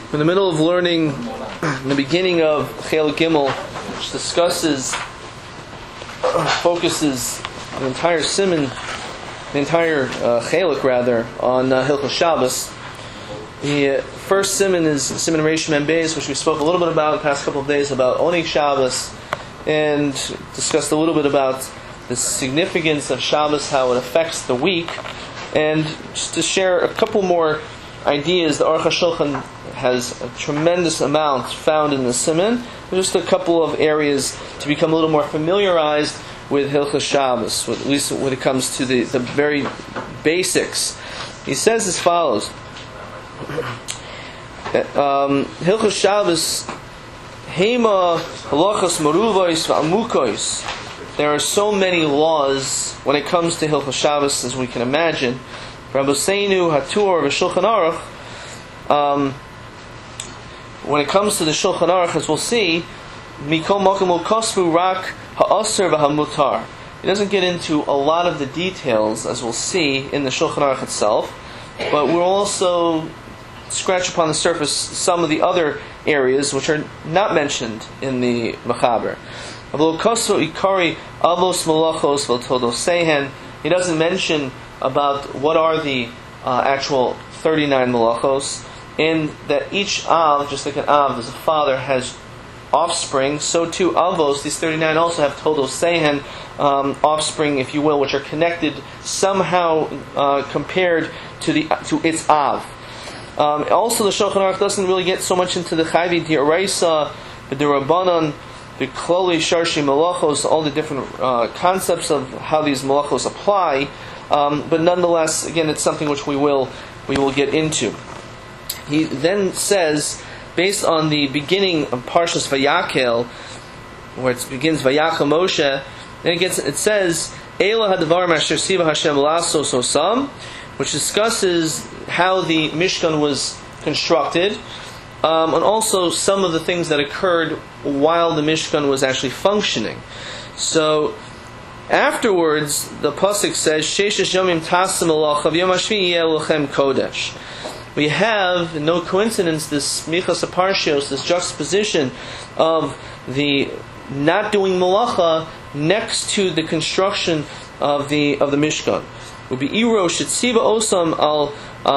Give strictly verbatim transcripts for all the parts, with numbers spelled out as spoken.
in the middle of learning the beginning of Chelik Gimel, which discusses, focuses the entire Siman, the entire uh, Chelik rather, on uh, Hilchos Shabbos. The uh, first Siman is Siman Reish Mem Beis, which we spoke a little bit about the past couple of days about Oneg Shabbos, and discussed a little bit about the significance of Shabbos, how it affects the week, and just to share a couple more ideas. The Aruch HaShulchan has a tremendous amount found in the Siman. Just a couple of areas to become a little more familiarized with Hilchos Shabbos, at least when it comes to the, the very basics. He says as follows: um, Hilchos Shabbos, Hema halachos maruvos v'amukos. There are so many laws when it comes to Hilchos Shabbos, as we can imagine. Rabbeinu Hatur v'Shulchan Aruch. Um, when it comes to the Shulchan Aruch, as we'll see, Mikol Makom Kosvu Rak Ha'aser v'Hamutar. It doesn't get into a lot of the details, as we'll see in the Shulchan Aruch itself, but we'll also scratch upon the surface some of the other areas which are not mentioned in the Mechaber. He doesn't mention about what are the uh, actual thirty-nine malachos, and that each av, just like an av, as a father, has offspring, so too avos, these thirty-nine also have todos sehen, um, offspring, if you will, which are connected somehow uh, compared to the to its av. Um, also, the Shulchan Aruch doesn't really get so much into the chayvi d'oraisa, the rabbanon, the kloli sharshi malachos, all the different uh, concepts of how these malachos apply. Um, but nonetheless, again, it's something which we will we will get into. He then says, based on the beginning of Parshas Vayakel, where it begins Vayakel Moshe, then it gets it says Eila hadavar asher siva Hashem lasos osam, which discusses how the Mishkan was constructed. Um, and also some of the things that occurred while the Mishkan was actually functioning. So afterwards, the pasuk says, "Sheishes yomim tasim alachav yom hashvi yeh lochem kodesh." We have, no coincidence, this michas aparshios, this juxtaposition of the not doing malacha next to the construction of the of the Mishkan. Would be iro shetziva osam al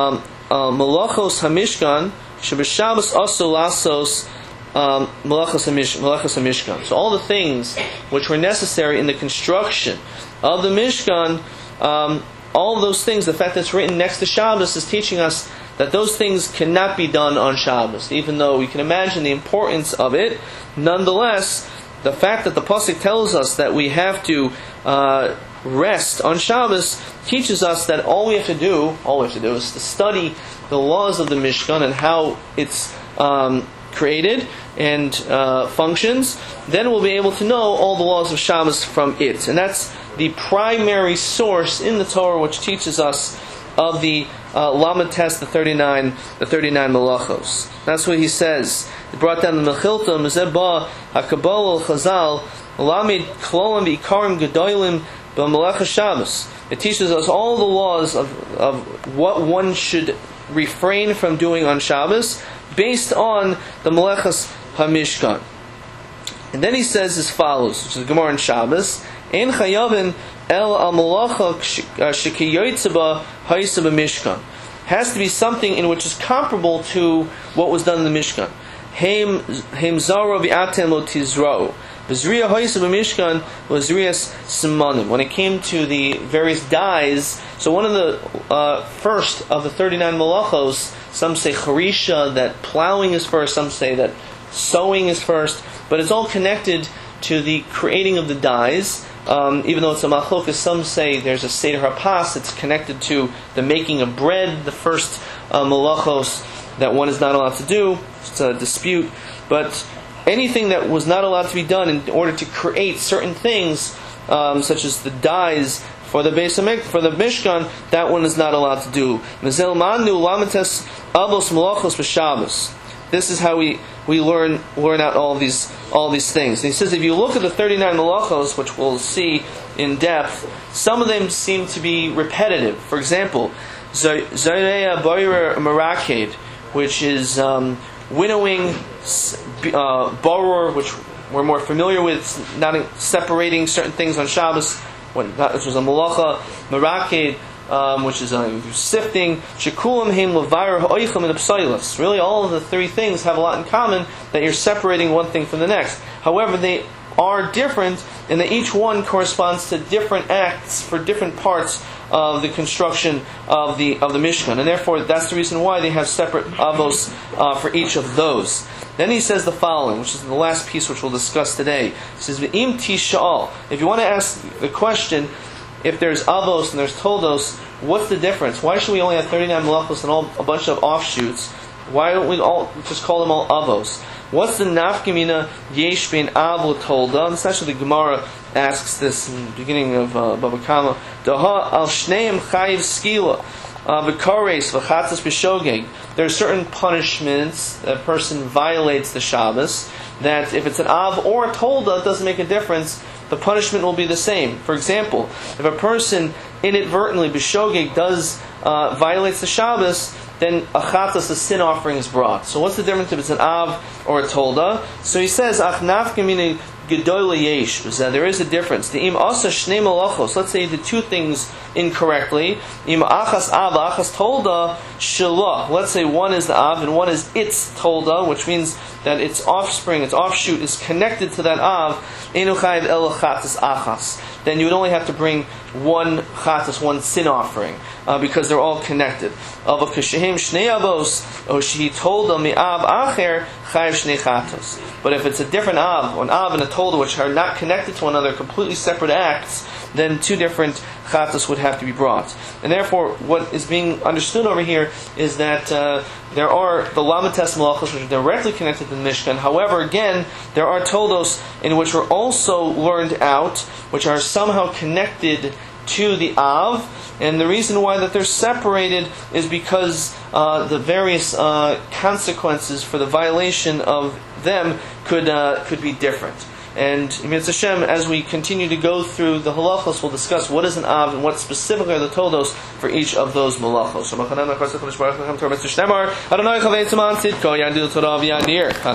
malachos hamishkan. Shabbos also lasos malachos hamishkan. So all the things which were necessary in the construction of the Mishkan, um, all of those things, the fact that it's written next to Shabbos is teaching us that those things cannot be done on Shabbos. Even though we can imagine the importance of it, nonetheless, the fact that the pasuk tells us that we have to uh, rest on Shabbos teaches us that all we have to do, all we have to do is to study the laws of the Mishkan and how it's um, created and uh, functions. Then we'll be able to know all the laws of Shabbos from it, and that's the primary source in the Torah which teaches us of the uh, Lamed Tes, the thirty-nine, the thirty-nine malachos. That's what he says. He brought down the Mechilta, Mezebah, Hakabal, Chazal, Lamed Klolim V'Ikarim Gedolim B'Malach Shabbos. It teaches us all the laws of, of what one should refrain from doing on Shabbos based on the Malachas HaMishkan. And then he says as follows, which is Gemara in Shabbos, Ein chayavin el al malacha shekiyotzeba ha'isa b'Mishkan. Has to be something in which is comparable to what was done in the Mishkan. Heim heim zaro v'atem lo tizra'u. B'zriya ha'isa b'Mishkan was zriyas simanim. When it came to the various dyes, so one of the uh, first of the thirty-nine malachos, some say charisha, that plowing is first, some say that sowing is first, but it's all connected to the creating of the dyes. Um, even though it's a machlokas, some say there's a seder hapas, it's connected to the making of bread, the first uh, malachos that one is not allowed to do. It's a dispute. But anything that was not allowed to be done in order to create certain things, um, such as the dyes for the Beis Hamikdash, for the Mishkan, that one is not allowed to do. Mezel manu lamites avos malachos b'Shabbos. This is how we, we learn learn out all these all these things. And he says if you look at the thirty-nine malachos, which we'll see in depth, some of them seem to be repetitive. For example, Zoreya Boirer Maraked, which is um, winnowing, uh, boror, which we're more familiar with, not separating certain things on Shabbos, which was a malacha, meraked, um, which is a sifting, shekulam heim levayer ha'oicham and psailas. Really, all of the three things have a lot in common, that you're separating one thing from the next. However, they are different, and that each one corresponds to different acts for different parts of the construction of the of the Mishkan, and therefore that's the reason why they have separate avos uh, for each of those. Then he says the following, which is the last piece which we'll discuss today. He says, "V'im tishal." If you want to ask the question, if there's avos and there's toldos, what's the difference? Why should we only have thirty-nine malachos and all a bunch of offshoots? Why don't we all just call them all avos? What's the nafkamina yesh bein av l'tolda? This is actually the Gemara asks this in the beginning of uh, Baba Kama. Daha al shneim chayiv skila v'kares v'chatzas b'shogeg. There are certain punishments that a person violates the Shabbos, that if it's an av or a tolda, it doesn't make a difference. The punishment will be the same. For example, if a person inadvertently b'shogeg does uh, violates the Shabbos, then a chatas, a sin offering, is brought. So what's the difference if it's an av or a tolda? So he says, ach nafkamina gedola yesh, that there is a difference. The im asa shnei malachos. Let's say you did two things incorrectly. Im achas av, achas tolda shalah. Let's say one is the av and one is its tolda, which means that its offspring, its offshoot, is connected to that av. Enu chayiv el chatas achas. Then you would only have to bring one chatas, one sin offering, uh, because they're all connected. Of a kashehim shnei avos, or she told them mi av acher chayiv shnei chatos. But if it's a different av, an av and a tolda, which are not connected to one another, completely separate acts, then two different chatas would have to be brought. And therefore, what is being understood over here is that uh, there are the lamates malachos which are directly connected to the Mishkan. However, again, there are toldos in which are also learned out, which are somehow connected to the av. And the reason why that they're separated is because uh, the various uh, consequences for the violation of them could uh, could be different. And Mitzvah Hashem, as we continue to go through the halachos, we'll discuss what is an av and what specifically are the toldos for each of those malachos.